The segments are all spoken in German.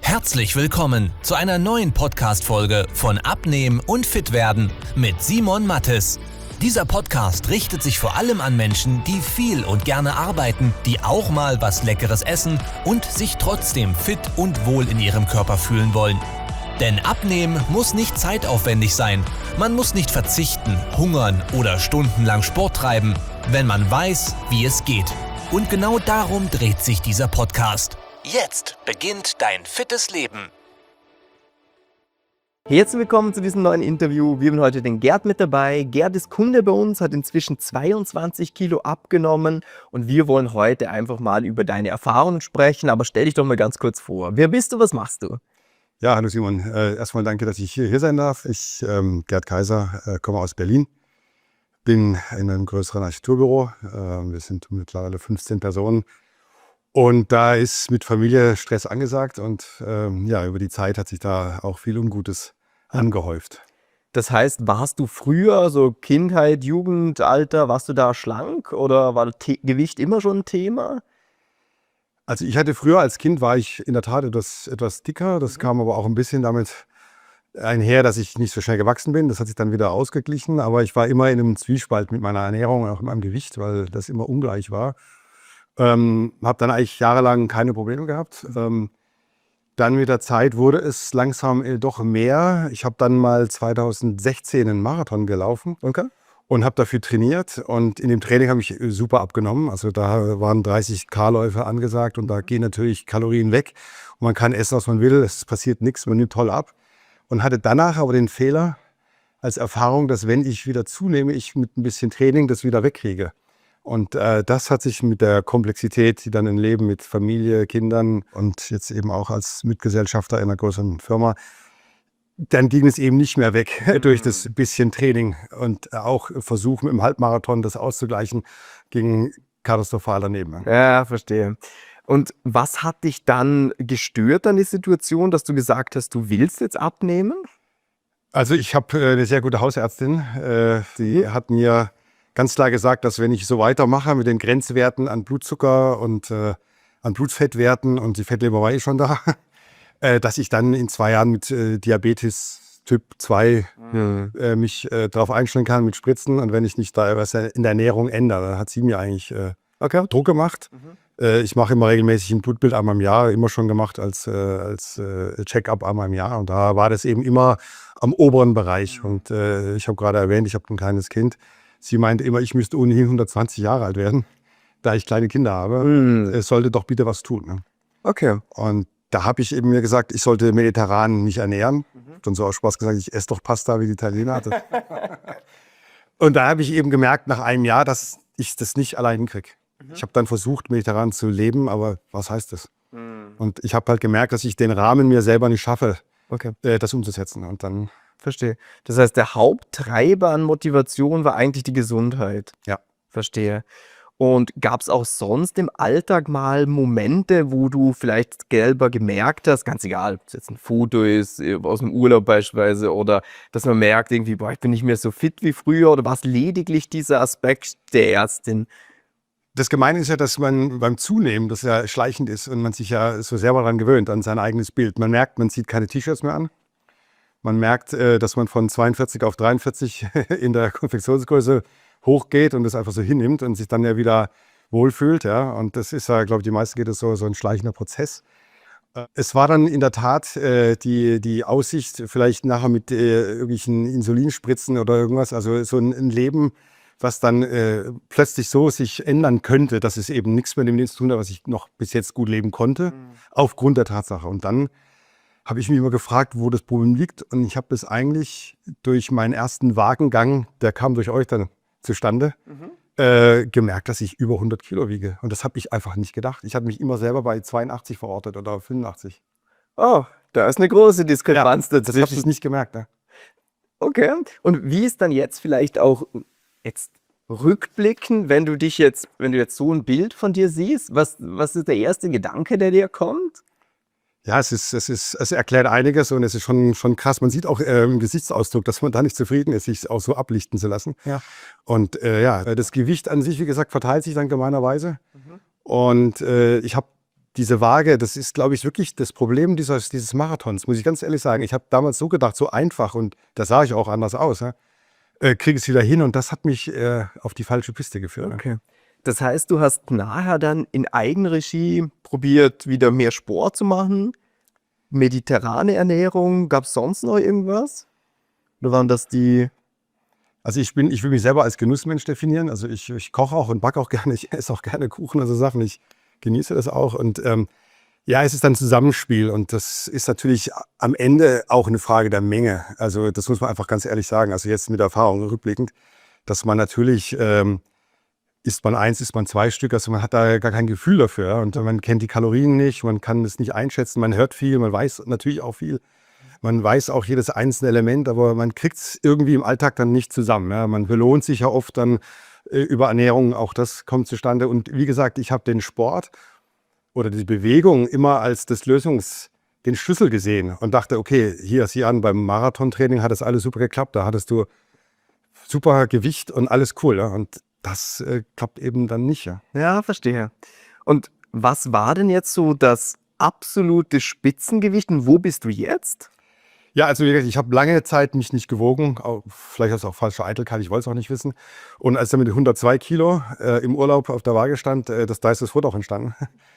Herzlich willkommen zu einer neuen Podcast-Folge von Abnehmen und Fitwerden mit Simon Mattes. Dieser Podcast richtet sich vor allem an Menschen, die viel und gerne arbeiten, die auch mal was Leckeres essen und sich trotzdem fit und wohl in ihrem Körper fühlen wollen. Denn Abnehmen muss nicht zeitaufwendig sein. Man muss nicht verzichten, hungern oder stundenlang Sport treiben, wenn man weiß, wie es geht. Und genau darum dreht sich dieser Podcast. Jetzt beginnt dein fittes Leben. Herzlich willkommen zu diesem neuen Interview. Wir haben heute den Gerd mit dabei. Gerd ist Kunde bei uns, hat inzwischen 22 Kilo abgenommen und wir wollen heute einfach mal über deine Erfahrungen sprechen. Aber stell dich doch mal ganz kurz vor. Wer bist du, was machst du? Ja, hallo Simon. Erstmal danke, dass ich hier sein darf. Ich, Gerd Kaiser, komme aus Berlin. Bin in einem größeren Architekturbüro. Wir sind mittlerweile 15 Personen. Und da ist mit Familie Stress angesagt und ja, über die Zeit hat sich da auch viel Ungutes angehäuft. Das heißt, warst du früher, so Kindheit, Jugend, Alter, warst du da schlank oder war Gewicht immer schon ein Thema? Also ich hatte früher als Kind, war ich in der Tat etwas dicker. Das kam aber auch ein bisschen damit einher, dass ich nicht so schnell gewachsen bin. Das hat sich dann wieder ausgeglichen. Aber ich war immer in einem Zwiespalt mit meiner Ernährung und auch mit meinem Gewicht, weil das immer ungleich war. Habe dann eigentlich jahrelang keine Probleme gehabt. Dann mit der Zeit wurde es langsam doch mehr. Ich habe dann mal 2016 einen Marathon gelaufen und habe dafür trainiert. Und in dem Training habe ich super abgenommen. Also da waren 30 K-Läufe angesagt und da gehen natürlich Kalorien weg. Und man kann essen, was man will. Es passiert nichts, man nimmt toll ab. Und hatte danach aber den Fehler als Erfahrung, dass wenn ich wieder zunehme, ich mit ein bisschen Training das wieder wegkriege. Und das hat sich mit der Komplexität, die dann im Leben mit Familie, Kindern und jetzt eben auch als Mitgesellschafter in einer größeren Firma, dann ging es eben nicht mehr weg durch das bisschen Training. Und auch Versuch mit dem Halbmarathon das auszugleichen, ging katastrophal daneben. Ja, verstehe. Und was hat dich dann gestört an die Situation, dass du gesagt hast, du willst jetzt abnehmen? Also ich habe eine sehr gute Hausärztin, die hat mir ganz klar gesagt, dass wenn ich so weitermache mit den Grenzwerten an Blutzucker und an Blutfettwerten und die Fettleber war schon da, dass ich dann in 2 Jahren mit Diabetes Typ 2 mich darauf einstellen kann mit Spritzen. Und wenn ich nicht da was in der Ernährung ändere, dann hat sie mir eigentlich Druck gemacht. Ich mache immer regelmäßig ein Blutbild einmal im Jahr, immer schon gemacht als Check-up einmal im Jahr. Und da war das eben immer am oberen Bereich. Und ich habe gerade erwähnt, ich habe ein kleines Kind. Sie meinte immer, ich müsste ohnehin 120 Jahre alt werden, da ich kleine Kinder habe. Es sollte doch bitte was tun. Ne? Okay. Und da habe ich eben mir gesagt, ich sollte mediterran mich ernähren. Dann so aus Spaß gesagt, ich esse doch Pasta wie die Italiener. Und da habe ich eben gemerkt, nach einem Jahr, dass ich das nicht allein hinkriege. Ich habe dann versucht, mediterran zu leben, aber was heißt das? Und ich habe halt gemerkt, dass ich den Rahmen mir selber nicht schaffe, das umzusetzen. Und dann Verstehe. Das heißt, der Haupttreiber an Motivation war eigentlich die Gesundheit. Ja. Verstehe. Und gab es auch sonst im Alltag mal Momente, wo du vielleicht selber gemerkt hast, ganz egal, ob es jetzt ein Foto ist, aus dem Urlaub beispielsweise, oder dass man merkt irgendwie, boah, ich bin nicht mehr so fit wie früher, oder war es lediglich dieser Aspekt der Ärztin? Das Gemeine ist ja, dass man beim Zunehmen, das ja schleichend ist und man sich ja so selber daran gewöhnt, an sein eigenes Bild. Man merkt, man zieht keine T-Shirts mehr an. Man merkt, dass man von 42 auf 43 in der Konfektionsgröße hochgeht und das einfach so hinnimmt und sich dann ja wieder wohlfühlt. Ja? Und das ist ja, glaube ich, die meisten geht es so ein schleichender Prozess. Es war dann in der Tat die Aussicht, vielleicht nachher mit irgendwelchen Insulinspritzen oder irgendwas, also so ein Leben, was dann plötzlich so sich ändern könnte, dass es eben nichts mehr mit dem zu tun hat, was ich noch bis jetzt gut leben konnte, aufgrund der Tatsache. Und dann habe ich mich immer gefragt, wo das Problem liegt. Und ich habe das eigentlich durch meinen ersten Wagengang, der kam durch euch dann zustande, gemerkt, dass ich über 100 Kilo wiege. Und das habe ich einfach nicht gedacht. Ich hatte mich immer selber bei 82 verortet oder 85. Oh, da ist eine große Diskrepanz Das habe ich nicht gemerkt. Ne? Okay. Und wie ist dann jetzt vielleicht auch jetzt rückblickend, wenn du jetzt so ein Bild von dir siehst, was ist der erste Gedanke, der dir kommt? Ja, es erklärt einiges und es ist schon krass. Man sieht auch im Gesichtsausdruck, dass man da nicht zufrieden ist, sich auch so ablichten zu lassen. Ja. Und das Gewicht an sich, wie gesagt, verteilt sich dann gemeinerweise. Und ich habe diese Waage, das ist, glaube ich, wirklich das Problem dieses Marathons, muss ich ganz ehrlich sagen. Ich habe damals so gedacht, so einfach, und da sah ich auch anders aus, ja, kriege es wieder hin, und das hat mich auf die falsche Piste geführt. Okay. Das heißt, du hast nachher dann in Eigenregie probiert, wieder mehr Sport zu machen, mediterrane Ernährung, gab es sonst noch irgendwas? Oder waren das die... Also ich will mich selber als Genussmensch definieren. Also ich koche auch und backe auch gerne, ich esse auch gerne Kuchen, also Sachen, ich genieße das auch. Und ja, es ist ein Zusammenspiel, und das ist natürlich am Ende auch eine Frage der Menge. Also das muss man einfach ganz ehrlich sagen. Also jetzt mit Erfahrung rückblickend, dass man natürlich, isst man 1, isst man 2 Stück, also man hat da gar kein Gefühl dafür. Ja? Und man kennt die Kalorien nicht, man kann es nicht einschätzen, man hört viel, man weiß natürlich auch viel. Man weiß auch jedes einzelne Element, aber man kriegt es irgendwie im Alltag dann nicht zusammen. Ja? Man belohnt sich ja oft dann über Ernährung, auch das kommt zustande. Und wie gesagt, ich habe den Sport oder die Bewegung immer als den Schlüssel gesehen und dachte, okay, hier, sieh an, beim Marathontraining hat das alles super geklappt, da hattest du super Gewicht und alles cool. Ja? Und das klappt eben dann nicht. Ja? Ja, verstehe. Und was war denn jetzt so das absolute Spitzengewicht und wo bist du jetzt? Ja, also wie gesagt, ich habe lange Zeit mich nicht gewogen, vielleicht ist es auch falsche Eitelkeit, ich wollte es auch nicht wissen. Und als er mit 102 Kilo im Urlaub auf der Waage stand, da ist das Foto auch entstanden.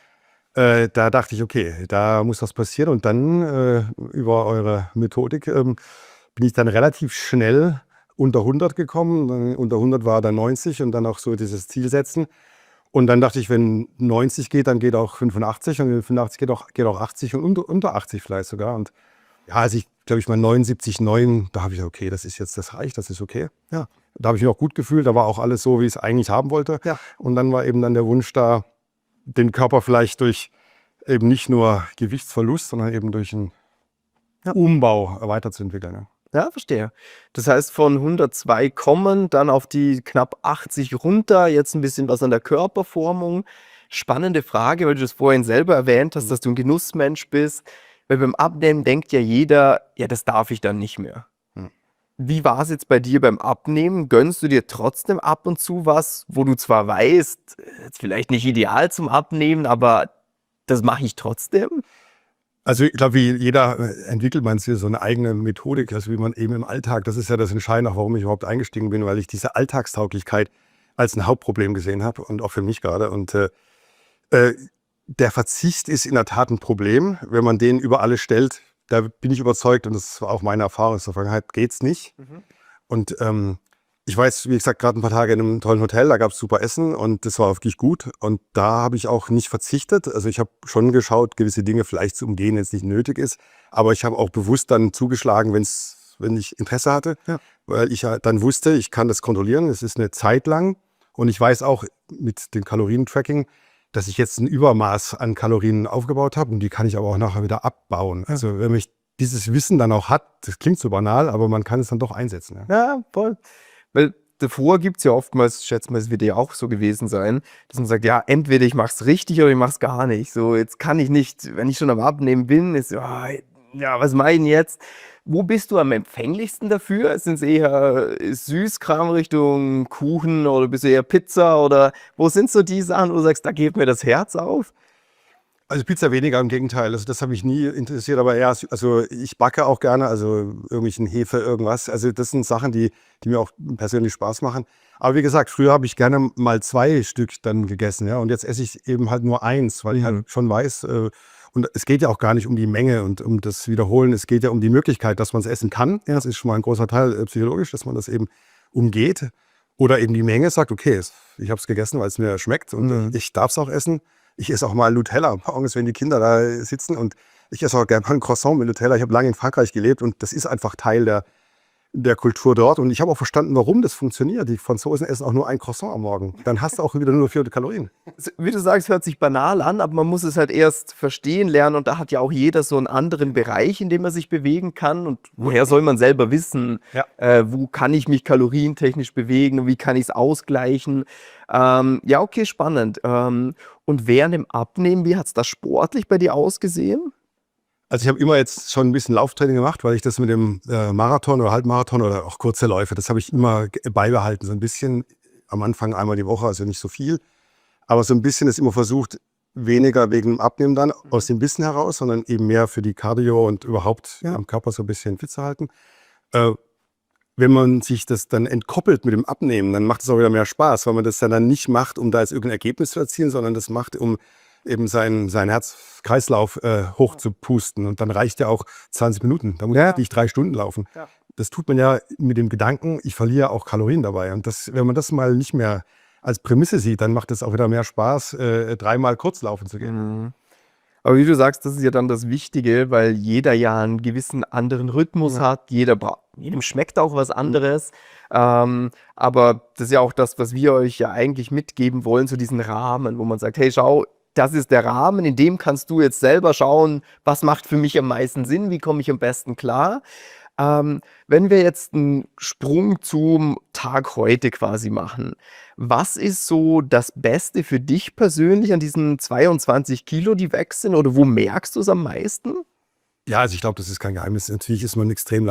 Da dachte ich, okay, da muss was passieren. Und dann über eure Methodik bin ich dann relativ schnell unter 100 gekommen. Dann unter 100 war dann 90 und dann auch so dieses Ziel setzen. Und dann dachte ich, wenn 90 geht, dann geht auch 85, und wenn 85 geht auch 80 und unter 80 vielleicht sogar. Und ja, also ich glaube, ich mal 79,9, da habe ich gesagt, okay, das reicht, das ist okay. Ja, da habe ich mich auch gut gefühlt, da war auch alles so, wie ich es eigentlich haben wollte. Ja. Und dann war eben dann der Wunsch da, den Körper vielleicht durch eben nicht nur Gewichtsverlust, sondern eben durch einen Umbau weiterzuentwickeln. Ja. Ja, verstehe. Das heißt, von 102 kommen, dann auf die knapp 80 runter, jetzt ein bisschen was an der Körperformung. Spannende Frage, weil du das vorhin selber erwähnt hast, dass du ein Genussmensch bist. Weil beim Abnehmen denkt ja jeder, ja, das darf ich dann nicht mehr. Wie war es jetzt bei dir beim Abnehmen? Gönnst du dir trotzdem ab und zu was, wo du zwar weißt, jetzt vielleicht nicht ideal zum Abnehmen, aber das mache ich trotzdem? Also ich glaube, wie jeder entwickelt man sich so eine eigene Methodik, also wie man eben im Alltag, das ist ja das Entscheidende, auch warum ich überhaupt eingestiegen bin, weil ich diese Alltagstauglichkeit als ein Hauptproblem gesehen habe und auch für mich gerade. Und der Verzicht ist in der Tat ein Problem, wenn man den über alles stellt. Da bin ich überzeugt, und das war auch meine Erfahrung aus der Vergangenheit, geht es nicht. Und ich war jetzt, wie gesagt, gerade ein paar Tage in einem tollen Hotel, da gab es super Essen und das war wirklich gut. Und da habe ich auch nicht verzichtet. Also ich habe schon geschaut, gewisse Dinge vielleicht zu umgehen, wenn es nicht nötig ist. Aber ich habe auch bewusst dann zugeschlagen, wenn ich Interesse hatte, weil ich ja dann wusste, ich kann das kontrollieren. Es ist eine Zeit lang. Und ich weiß auch mit dem Kalorientracking, dass ich jetzt ein Übermaß an Kalorien aufgebaut habe, und die kann ich aber auch nachher wieder abbauen. Also wenn mich dieses Wissen dann auch hat, das klingt so banal, aber man kann es dann doch einsetzen. Ja, voll. Weil davor gibt es ja oftmals, ich schätze mal, es wird ja auch so gewesen sein, dass man sagt, ja, entweder ich mache es richtig oder ich mache es gar nicht. So, jetzt kann ich nicht, wenn ich schon am Abnehmen bin, ist ja, was mache ich denn jetzt? Wo bist du am empfänglichsten dafür? Sind es eher Süßkram Richtung Kuchen oder bist du eher Pizza? Oder wo sind so die Sachen, wo du sagst, da geht mir das Herz auf? Also Pizza weniger, im Gegenteil. Also das hat mich nie interessiert, aber eher, also ich backe auch gerne, also irgendwelchen Hefe, irgendwas. Also das sind Sachen, die mir auch persönlich Spaß machen. Aber wie gesagt, früher habe ich gerne mal 2 Stück dann gegessen, ja. Und jetzt esse ich eben halt nur 1, weil ich halt schon weiß, und es geht ja auch gar nicht um die Menge und um das Wiederholen. Es geht ja um die Möglichkeit, dass man es essen kann. Ja, das ist schon mal ein großer Teil psychologisch, dass man das eben umgeht. Oder eben die Menge sagt, okay, ich habe es gegessen, weil es mir schmeckt und ich darf es auch essen. Ich esse auch mal Nutella morgens, wenn die Kinder da sitzen. Und ich esse auch gerne mal ein Croissant mit Nutella. Ich habe lange in Frankreich gelebt und das ist einfach Teil der Kultur dort. Und ich habe auch verstanden, warum das funktioniert. Die Franzosen essen auch nur ein Croissant am Morgen. Dann hast du auch wieder nur 400 Kalorien. Wie du sagst, hört sich banal an, aber man muss es halt erst verstehen lernen. Und da hat ja auch jeder so einen anderen Bereich, in dem er sich bewegen kann. Und woher soll man selber wissen, wo kann ich mich kalorientechnisch bewegen und wie kann ich es ausgleichen? Ja, okay, spannend. Und während dem Abnehmen, wie hat es da sportlich bei dir ausgesehen? Also ich habe immer jetzt schon ein bisschen Lauftraining gemacht, weil ich das mit dem Marathon oder Halbmarathon oder auch kurze Läufe, das habe ich immer beibehalten. So ein bisschen am Anfang einmal die Woche, also nicht so viel. Aber so ein bisschen ist immer versucht, weniger wegen dem Abnehmen dann aus dem Wissen heraus, sondern eben mehr für die Cardio und überhaupt am Körper so ein bisschen fit zu halten. Wenn man sich das dann entkoppelt mit dem Abnehmen, dann macht es auch wieder mehr Spaß, weil man das dann nicht macht, um da jetzt irgendein Ergebnis zu erzielen, sondern das macht, um eben seinen Herz-Kreislauf hoch zu pusten. Und dann reicht ja auch 20 Minuten. Da muss ich nicht 3 Stunden laufen. Ja. Das tut man ja mit dem Gedanken, ich verliere auch Kalorien dabei. Und wenn man das mal nicht mehr als Prämisse sieht, dann macht es auch wieder mehr Spaß, 3-mal kurz laufen zu gehen. Aber wie du sagst, das ist ja dann das Wichtige, weil jeder ja einen gewissen anderen Rhythmus hat. Jedem schmeckt auch was anderes. Aber das ist ja auch das, was wir euch ja eigentlich mitgeben wollen, so diesen Rahmen, wo man sagt, hey, schau, das ist der Rahmen, in dem kannst du jetzt selber schauen, was macht für mich am meisten Sinn, wie komme ich am besten klar. Wenn wir jetzt einen Sprung zum Tag heute quasi machen, was ist so das Beste für dich persönlich an diesen 22 Kilo, die weg sind? Oder wo merkst du es am meisten? Ja, also ich glaube, das ist kein Geheimnis. Natürlich ist man extrem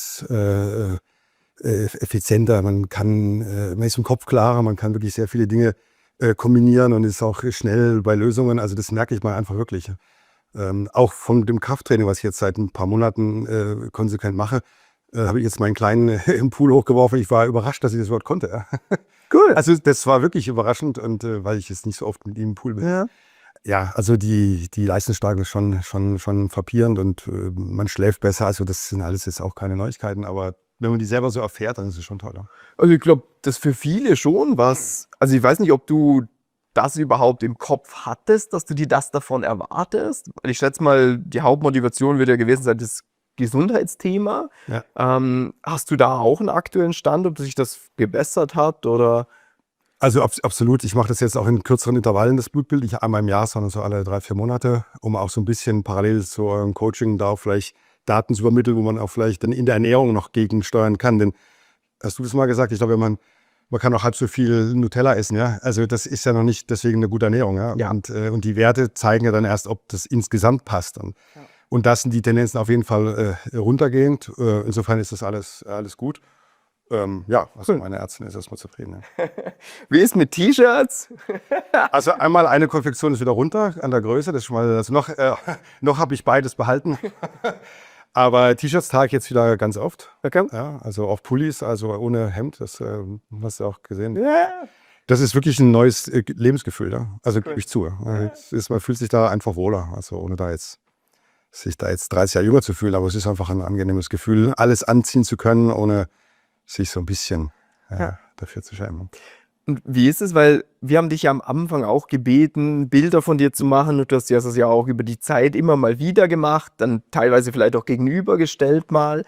leistungseffizienter. Man ist im Kopf klarer, man kann wirklich sehr viele Dinge kombinieren und ist auch schnell bei Lösungen. Also das merke ich mal einfach wirklich. Auch von dem Krafttraining, was ich jetzt seit ein paar Monaten konsequent mache, habe ich jetzt meinen Kleinen im Pool hochgeworfen. Ich war überrascht, dass ich das überhaupt konnte. Ja. Cool. Also das war wirklich überraschend, und weil ich jetzt nicht so oft mit ihm im Pool bin. Ja, also die Leistungssteigerung ist schon frappierend, und man schläft besser. Also das sind alles jetzt auch keine Neuigkeiten, aber wenn man die selber so erfährt, dann ist es schon toll. Ja. Also ich glaube, das für viele schon was. Also ich weiß nicht, ob du das überhaupt im Kopf hattest, dass du dir das davon erwartest. Ich schätze mal, die Hauptmotivation wird ja gewesen sein, das Gesundheitsthema. Ja. Hast du da auch einen aktuellen Stand, ob sich das gebessert hat, oder? Also absolut. Ich mache das jetzt auch in kürzeren Intervallen, das Blutbild. Nicht einmal im Jahr, sondern so alle 3-4 Monate, um auch so ein bisschen parallel zu eurem Coaching da auch vielleicht Daten zu übermitteln, wo man auch vielleicht dann in der Ernährung noch gegensteuern kann. Denn, hast du das mal gesagt, ich glaube, man kann auch halb so viel Nutella essen, ja. Also das ist ja noch nicht deswegen eine gute Ernährung, ja. Ja. Und die Werte zeigen ja dann erst, ob das insgesamt passt. Und das sind die Tendenzen auf jeden Fall runtergehend. Insofern ist das alles gut. Ja, also meine Ärztin ist erstmal zufrieden. Ja. Wie ist mit T-Shirts? Also einmal eine Konfektion ist wieder runter an der Größe. Das ist schon mal, also noch habe ich beides behalten. Aber T-Shirts trage ich jetzt wieder ganz oft. Okay. Ja, also auf Pullis, also ohne Hemd, das hast du auch gesehen. Yeah. Das ist wirklich ein neues Lebensgefühl. Ja? Also gebe ich zu. Ja. Man fühlt sich da einfach wohler, also ohne sich da jetzt 30 Jahre jünger zu fühlen. Aber es ist einfach ein angenehmes Gefühl, alles anziehen zu können, ohne sich so ein bisschen dafür zu schämen. Und wie ist es? Weil wir haben dich ja am Anfang auch gebeten, Bilder von dir zu machen. Und du hast das ja auch über die Zeit immer mal wieder gemacht, dann teilweise vielleicht auch gegenübergestellt mal.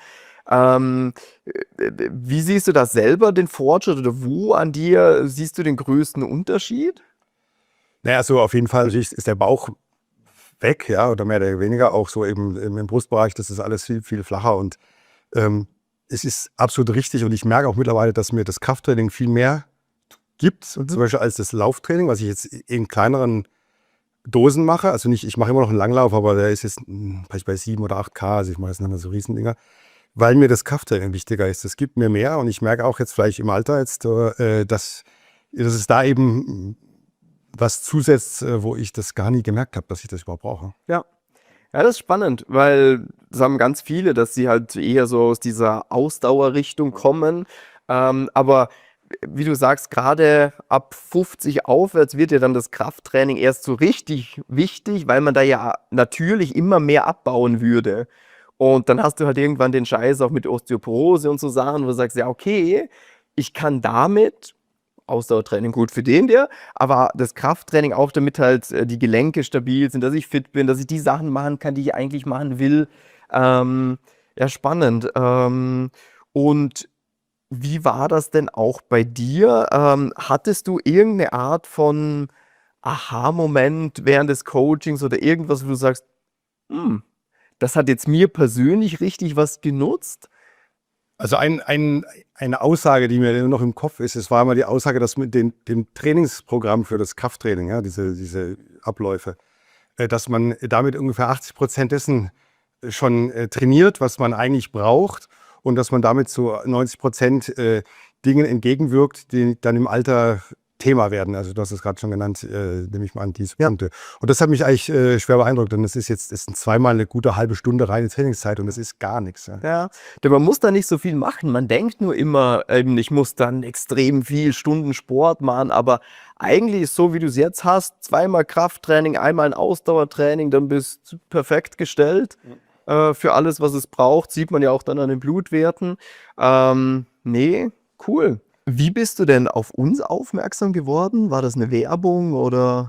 Wie siehst du das selber, den Fortschritt? Oder wo an dir siehst du den größten Unterschied? Naja, so auf jeden Fall ist der Bauch weg, ja, oder mehr oder weniger. Auch so eben im Brustbereich, das ist alles viel, viel flacher. Und es ist absolut richtig. Und ich merke auch mittlerweile, dass mir das Krafttraining viel mehr gibt, zum Beispiel als das Lauftraining, was ich jetzt in kleineren Dosen mache. Also nicht, ich mache immer noch einen Langlauf, aber der ist jetzt vielleicht bei 7 oder 8K, also ich mache jetzt nicht mehr so Riesendinger, weil mir das Krafttraining wichtiger ist. Das gibt mir mehr, und ich merke auch jetzt vielleicht im Alter jetzt, dass es da eben was zusetzt, wo ich das gar nie gemerkt habe, dass ich das überhaupt brauche. Ja. Ja, das ist spannend, weil das haben ganz viele, dass sie halt eher so aus dieser Ausdauerrichtung kommen, aber wie du sagst, gerade ab 50 aufwärts wird ja dann das Krafttraining erst so richtig wichtig, weil man da ja natürlich immer mehr abbauen würde. Und dann hast du halt irgendwann den Scheiß auch mit Osteoporose und so Sachen, wo du sagst, ja okay, ich kann damit, Ausdauertraining gut für den dir, aber das Krafttraining auch, damit halt die Gelenke stabil sind, dass ich fit bin, dass ich die Sachen machen kann, die ich eigentlich machen will. Ja, spannend. Und wie war das denn auch bei dir? Hattest du irgendeine Art von Aha-Moment während des Coachings oder irgendwas, wo du sagst, das hat jetzt mir persönlich richtig was genutzt? Also eine Aussage, die mir noch im Kopf ist, es war immer die Aussage, dass mit dem Trainingsprogramm für das Krafttraining, ja, diese Abläufe, dass man damit ungefähr 80% dessen schon trainiert, was man eigentlich braucht, und dass man damit zu 90% Dingen entgegenwirkt, die dann im Alter Thema werden. Also du hast es gerade schon genannt, nehme ich mal an, diese Punkte. Und das hat mich eigentlich schwer beeindruckt, denn es sind zweimal eine gute halbe Stunde reine Trainingszeit und das ist gar nichts. Ja. Ja, denn man muss da nicht so viel machen. Man denkt nur immer, ich muss dann extrem viel Stunden Sport machen, aber eigentlich ist so, wie du es jetzt hast, zweimal Krafttraining, einmal ein Ausdauertraining, dann bist du perfekt gestellt für alles, was es braucht. Sieht man ja auch dann an den Blutwerten. Nee, cool. Wie bist du denn auf uns aufmerksam geworden? War das eine Werbung oder?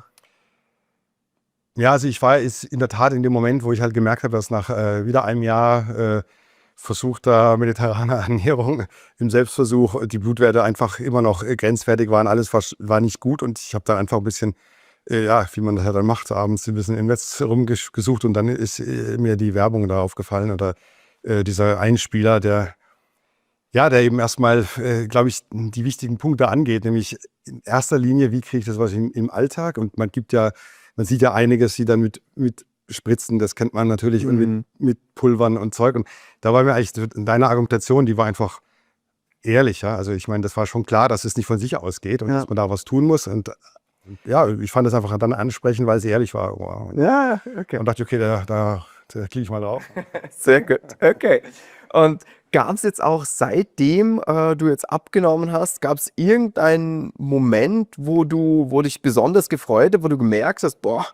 Ja, also ich war ist in der Tat in dem Moment, wo ich halt gemerkt habe, dass nach wieder einem Jahr versuchter mediterraner Ernährung im Selbstversuch die Blutwerte einfach immer noch grenzwertig waren. Alles war nicht gut und ich habe dann einfach ein bisschen, wie man das ja dann macht, abends ein bisschen im Netz rumgesucht und dann ist mir die Werbung da aufgefallen oder dieser Einspieler, der eben erstmal, glaube ich, die wichtigen Punkte angeht, nämlich in erster Linie, wie kriege ich das was im Alltag? Und man sieht ja einiges, die dann mit Spritzen, das kennt man natürlich, und mit Pulvern und Zeug. Und da war mir eigentlich deine Argumentation, die war einfach ehrlich. Ja? Also ich meine, das war schon klar, dass es nicht von sich ausgeht und dass man da was tun muss. Und ja, ich fand das einfach dann ansprechend, weil es ehrlich war. Wow. Ja, okay. Und dachte, okay, da klicke ich mal drauf. Sehr gut, okay. Und gab es jetzt auch seitdem du jetzt abgenommen hast, gab es irgendeinen Moment, wo dich besonders gefreut hat, wo du gemerkt hast, boah,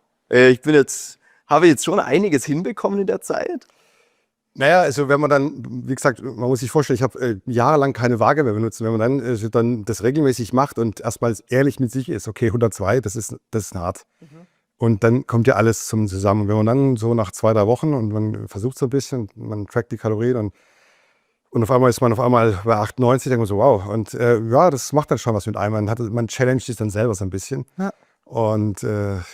habe jetzt schon einiges hinbekommen in der Zeit? Naja, also wenn man dann, wie gesagt, man muss sich vorstellen, ich habe jahrelang keine Waage mehr benutzt. Wenn man dann das regelmäßig macht und erstmal ehrlich mit sich ist, okay, 102, das ist hart. Und dann kommt ja alles zusammen. Und wenn man dann so nach 2-3 Wochen und man versucht so ein bisschen, man trackt die Kalorien und auf einmal ist man bei 98, denkt man so, wow. Und das macht dann schon was mit einem. Man challenged sich dann selber so ein bisschen. Ja. Und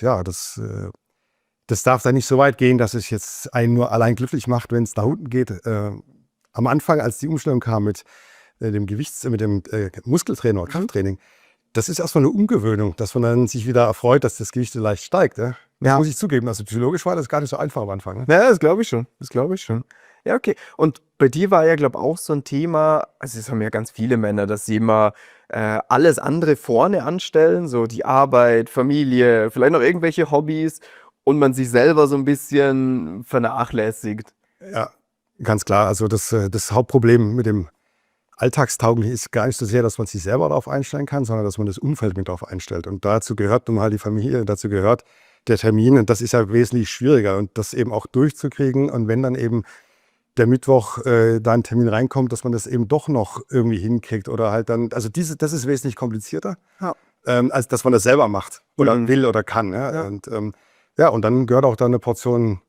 das darf dann nicht so weit gehen, dass es jetzt einen nur allein glücklich macht, wenn es nach unten geht. Am Anfang, als die Umstellung kam mit dem Muskeltraining oder Krafttraining, das ist erstmal eine Umgewöhnung, dass man dann sich wieder erfreut, dass das Gewicht leicht steigt. Ja? Das muss ich zugeben. Also psychologisch war das gar nicht so einfach am Anfang. Ne? Ja, das glaube ich schon. Ja, okay. Und bei dir war ja, glaube ich, auch so ein Thema, also das haben ja ganz viele Männer, dass sie immer alles andere vorne anstellen, so die Arbeit, Familie, vielleicht noch irgendwelche Hobbys und man sich selber so ein bisschen vernachlässigt. Ja, ganz klar. Also das Hauptproblem mit dem Alltagstauglich ist gar nicht so sehr, dass man sich selber darauf einstellen kann, sondern dass man das Umfeld mit darauf einstellt. Und dazu gehört nun mal die Familie, dazu gehört der Termin. Und das ist ja wesentlich schwieriger. Und das eben auch durchzukriegen. Und wenn dann eben der Mittwoch da ein Termin reinkommt, dass man das eben doch noch irgendwie hinkriegt. Oder halt dann, also das ist wesentlich komplizierter, als dass man das selber macht oder will oder kann. Ja? Und dann gehört auch da eine Portion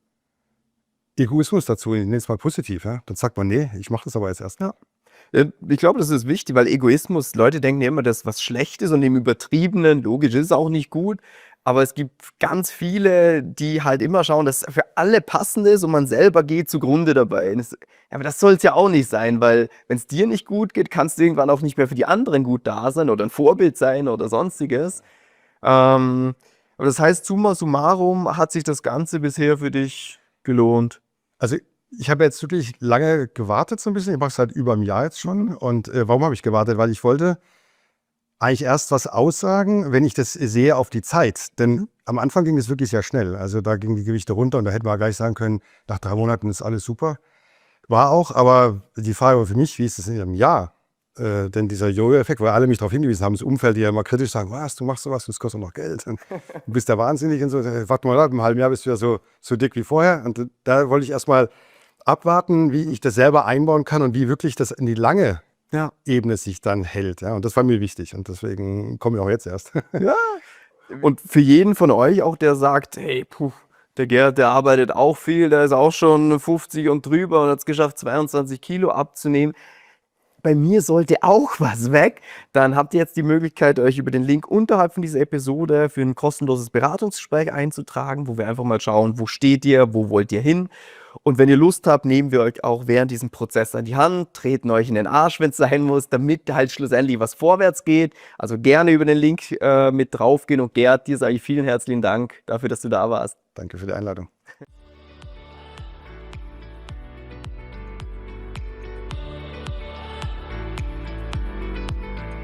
Egoismus dazu. Ich nenne es mal positiv. Ja? Dann sagt man, nee, ich mache das aber jetzt erst. Ja. Ich glaube, das ist wichtig, weil Egoismus, Leute denken ja immer, das ist was Schlechtes und im Übertriebenen, logisch ist es auch nicht gut, aber es gibt ganz viele, die halt immer schauen, dass es für alle passend ist und man selber geht zugrunde dabei. Aber das soll es ja auch nicht sein, weil wenn es dir nicht gut geht, kannst du irgendwann auch nicht mehr für die anderen gut da sein oder ein Vorbild sein oder sonstiges. Aber das heißt, summa summarum hat sich das Ganze bisher für dich gelohnt. Also ich habe jetzt wirklich lange gewartet so ein bisschen. Ich mache es seit über einem Jahr jetzt schon. Und warum habe ich gewartet? Weil ich wollte eigentlich erst was aussagen, wenn ich das sehe auf die Zeit. Denn am Anfang ging es wirklich sehr schnell. Also da gingen die Gewichte runter und da hätten wir gleich sagen können, nach 3 Monaten ist alles super. War auch, aber die Frage war für mich, wie ist es in einem Jahr? Denn dieser Jojo-Effekt, weil alle mich darauf hingewiesen haben, das Umfeld, die ja immer kritisch sagen, was, du machst sowas, das kostet noch Geld. Und du bist ja wahnsinnig und so. Warte mal, im halben Jahr bist du ja so dick wie vorher. Und da wollte ich erstmal abwarten, wie ich das selber einbauen kann und wie wirklich das in die lange Ebene sich dann hält. Ja? Und das war mir wichtig und deswegen komme ich auch jetzt erst. Ja. Und für jeden von euch auch, der sagt, hey, der Gerd, der arbeitet auch viel, der ist auch schon 50 und drüber und hat es geschafft, 22 Kilo abzunehmen. Bei mir sollte auch was weg, dann habt ihr jetzt die Möglichkeit, euch über den Link unterhalb von dieser Episode für ein kostenloses Beratungsgespräch einzutragen, wo wir einfach mal schauen, wo steht ihr, wo wollt ihr hin. Und wenn ihr Lust habt, nehmen wir euch auch während diesem Prozess an die Hand, treten euch in den Arsch, wenn es sein muss, damit halt schlussendlich was vorwärts geht. Also gerne über den Link mit draufgehen. Und Gerd, dir sage ich vielen herzlichen Dank dafür, dass du da warst. Danke für die Einladung.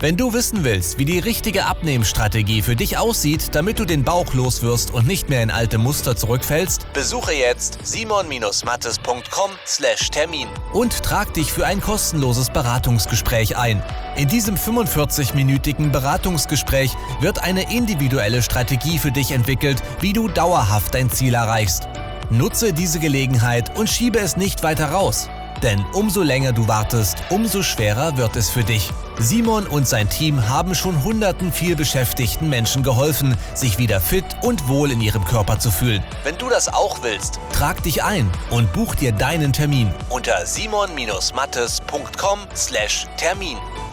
Wenn du wissen willst, wie die richtige Abnehmstrategie für dich aussieht, damit du den Bauch loswirst und nicht mehr in alte Muster zurückfällst, besuche jetzt simon-mattes.com/Termin und trag dich für ein kostenloses Beratungsgespräch ein. In diesem 45-minütigen Beratungsgespräch wird eine individuelle Strategie für dich entwickelt, wie du dauerhaft dein Ziel erreichst. Nutze diese Gelegenheit und schiebe es nicht weiter raus. Denn umso länger du wartest, umso schwerer wird es für dich. Simon und sein Team haben schon hunderten vielbeschäftigten Menschen geholfen, sich wieder fit und wohl in ihrem Körper zu fühlen. Wenn du das auch willst, trag dich ein und buch dir deinen Termin unter simon-mattes.com/Termin.